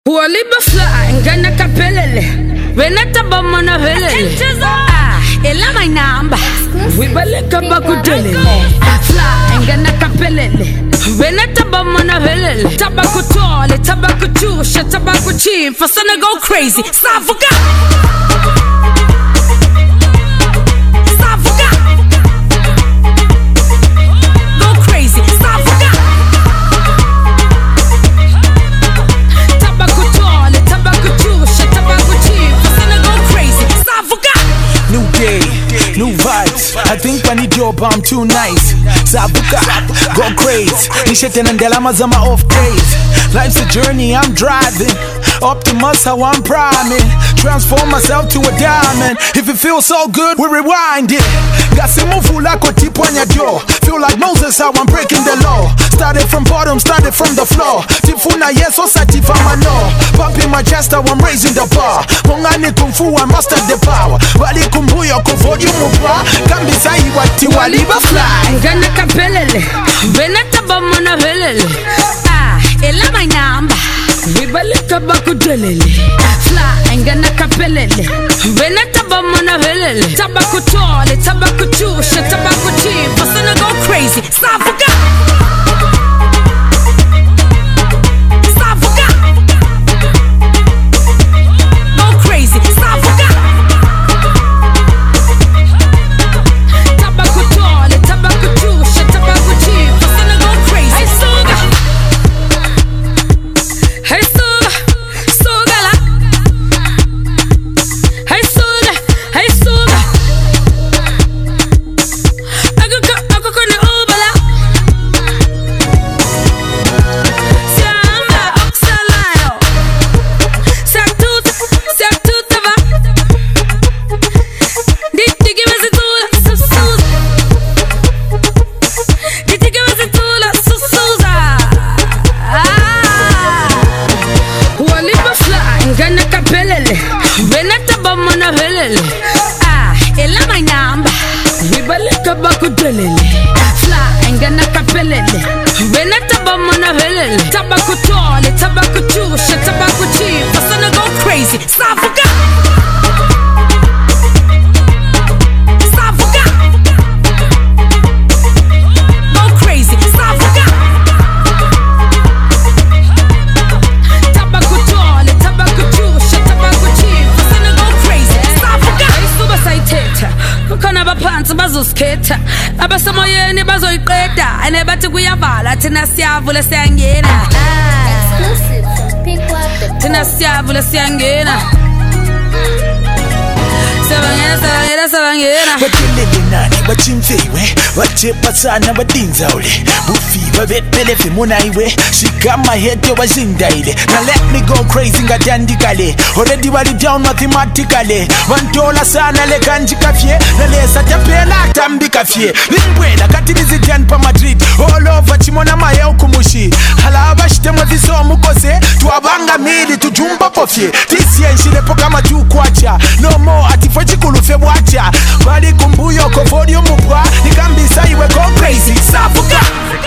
Waliba fly ngana kapelele Veneta bamana velele Ela my number Wibaleka bakudelele Fly ngana kapelele Veneta bamana velele Tabaku tole, tabaku chusha, tabaku chim Fasana go crazy, Savuka New vibes, I think I need your bomb too nice. Savuka, go crazy. Nishete ndela mazama off days. Life's a journey, I'm driving. Optimus, how I'm priming. Transform myself to a diamond. If it feels so good, we rewind it. Gasimufu lako tipwanya jo. Feel like Moses, how I'm breaking the law. Started from bottom, started from the floor. Tifuna yes, osatifama no. Pumping my chest, how I'm raising the bar. Mongani kung fu, I mastered the power. Wali kumbuyo kuvolume pa. Kambisa iwati waliba fly. Ngana kapelele Veneta bamana velele Ela my number Wibaleka bakudelele Fly ngana kapelele Veneta bamana velele Tabaku tole, tabaku chusha, tabaku chim Fasana go crazy, Savuka Veneta bamana velele Ela my number Wibaleka bakudelele Fly ngana kapelele Veneta bamana velele Tabaku tole, tabaku chusha, tabaku chim Fasana go crazy, Savuka bazoskhetha abasemoyeni bazoyiqeda ene bathi kuyavala thina siyavula siyangena thina siyavula siyangena Savangena Batilele nani, bachimfewe Bachepa sana badinza ule Bufi, babetpele femuna iwe She got my head to wazindaile Now let me go crazy nga dandikale Already wali down mathematically Vantola sana le kanji kafye Nalesa tapela tambi kafye Limbwela katilizi jan pa Madrid All over chimona maye ukumushi Halaba shitema viso mukose Tuwabanga mili tujumba pofye Tisye nshilepo kama tu kwacha No more atifoji kulufe wacha Bali kumbuyo kofodio mupwa Nikambisa iwe go crazy Savuka